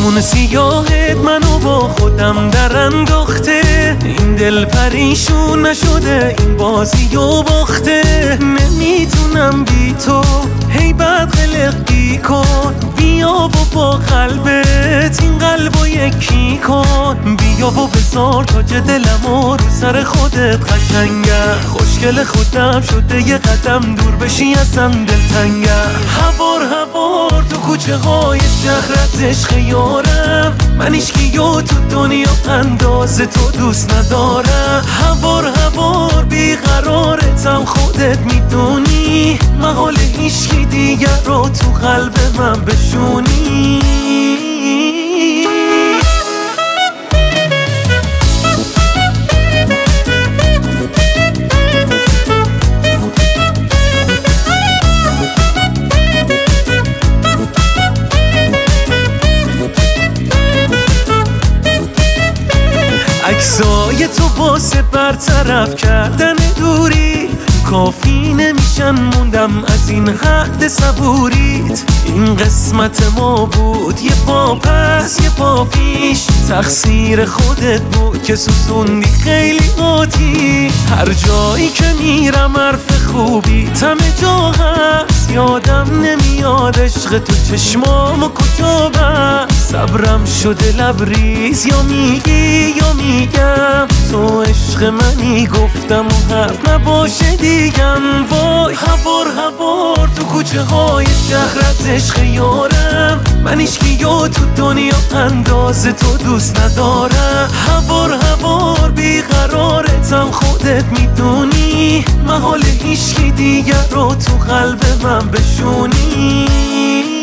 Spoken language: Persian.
چشمون سیاهت منو با خودم در انداخته، این دل پریشون نشده این بازی و باخته. نمیتونم بی تو هی بد قلقی کن، بیا و با قلبت این قلبو یکی کن. بیا و بذار تاج دلمو رو سر خودت قشنگه، خوشگل خودم شده یه قدم دور بشی ازم دلتنگه. هوار هوار تو کوچه های شهرت عشق یارم، من هیچکیو تو دنیا انداز تو دوست ندارم. هوار هوار بیقرارتم خودت میدونی، محال هیچکی دیگر رو تو قلب من بشونی. عکسای تو واسه برطرف کردن دوری کافی نمیشن، موندم از این حد صبوریت. این قسمت ما بود، یه پا پس یه پا پیش، تقصیر خودت بود که سوزوندی خیلی آتیش. هر جایی که میرم حرف خوبی همه جا هست، یادم نمیاد عشق تو چشمامو کجا بست. صبرم شده لبریز، یا میگی یا میگم تو عشق منی، گفتم و حرف نباشه دیگم. وای هوار هوار تو کوچه های شهرت عشق یارم، من هیچکیو تو دنیا انداز تو دوست ندارم. هوار هوار بیقرارتم خودت میدونی، محال هیچکی دیگر رو تو قلب من بشونی.